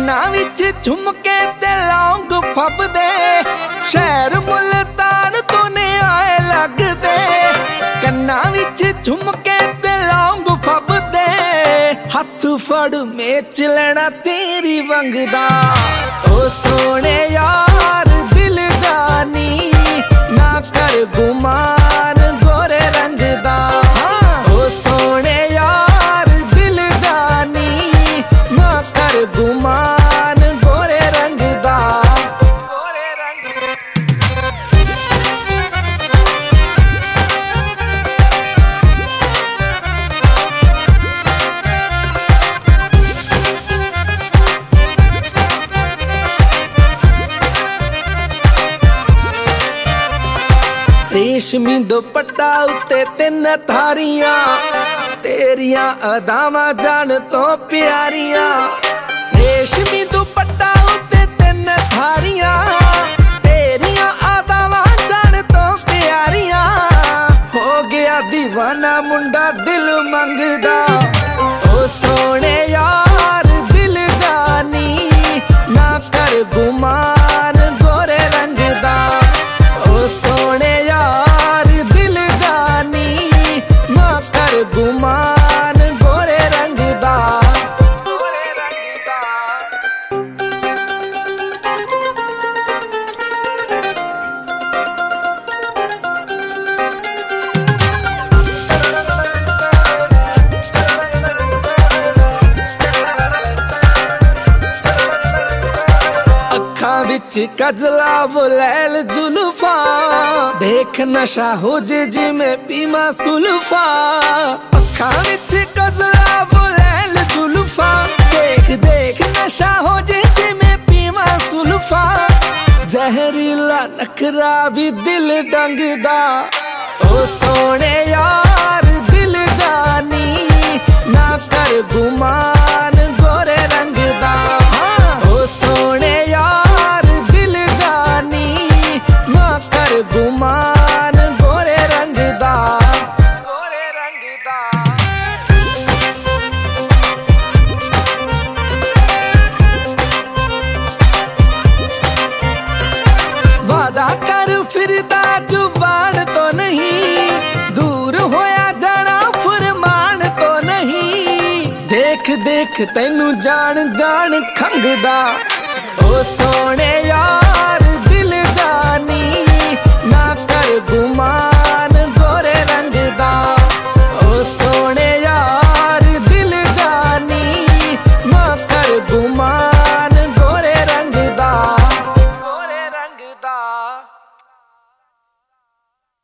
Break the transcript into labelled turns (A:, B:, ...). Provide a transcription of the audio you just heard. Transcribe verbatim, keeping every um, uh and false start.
A: ਕੰਨਾਂ ਵਿੱਚ ਝੁਮਕੇ ਤੇ ਲੌਂਗ ਫੱਬਦੇ ਸ਼ਹਿਰ ਮੁਲਤਾਨ ਤੋਂ ਨੇ ਆਏ ਲੱਗਦੇ ਕੰਨਾਂ ਵਿੱਚ ਝੁਮਕੇ ਤੇ ਲੌਂਗ ਫੱਬਦੇ ਹੱਥ ਫੜ ਮੇਚ ਲੈਣਾ ਤੇਰੀ ਵੰਗਦਾ ਓ ਸੋਹਣੇ ਯਾਰ ਦਿਲ ਜਾਨੀ ਨਾ ਕਰ ਗੁਮਾਨ ਗੋਰੇ ਰੰਗ ਦਾ ਓ ਸੋਹਣੇ ਯਾਰ ਦਿਲ ਜਾਨੀ ਨਾ ਕਰ ਗੁਮਾਨ ਗੋਰੇ ਰੰਗ ਦਾ ਗੋਰੇ ਰੰਗ रेशमी दुपट्टा उत्ते तिन थारियां तेरिया अदावां जान तो प्यारियां रेशमी दुपट्टा उत्ते तिन थारियां तेरिया अदावां जान तो प्यारियां हो गया दीवाना मुंडा दिल मंगदा ओ सोने यार दिल जानी ना कर गुमान गोरे रंग दा ओ सोने गुमान गोरे रंग दा गोरे रंग दा अखां विच कजला वो लैल जुल्फा देख नशा हो जे जिमें पीमा सुल्फा अखां विच कजला वो लैल जुल्फा देख देख नशा हो जे जिमें पीमा सुल्फा जहरीला नखरा भी दिल डंगदा ओ सोने यार दिल जानी ना कर गुमान गोरे रंग दा ओ सोने यार दिल जानी ना कर गुमान गोरे रंग दा गोरे रंग दा वादा कर फिरदा जुबान तो नहीं दूर होया जाना फरमान तो नहीं देख देख तैनू जान जान खंगदा ओ सोने